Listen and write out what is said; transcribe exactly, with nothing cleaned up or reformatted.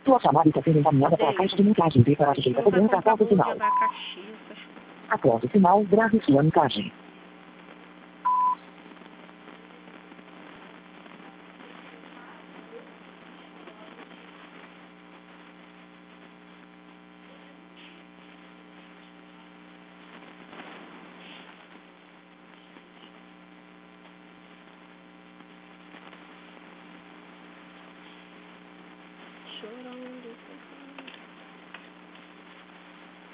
Sua chamada está sendo encaminhada para a caixa de mensagem. Para a direita, cobrança após o sinal. Após o sinal, grave sua mensagem.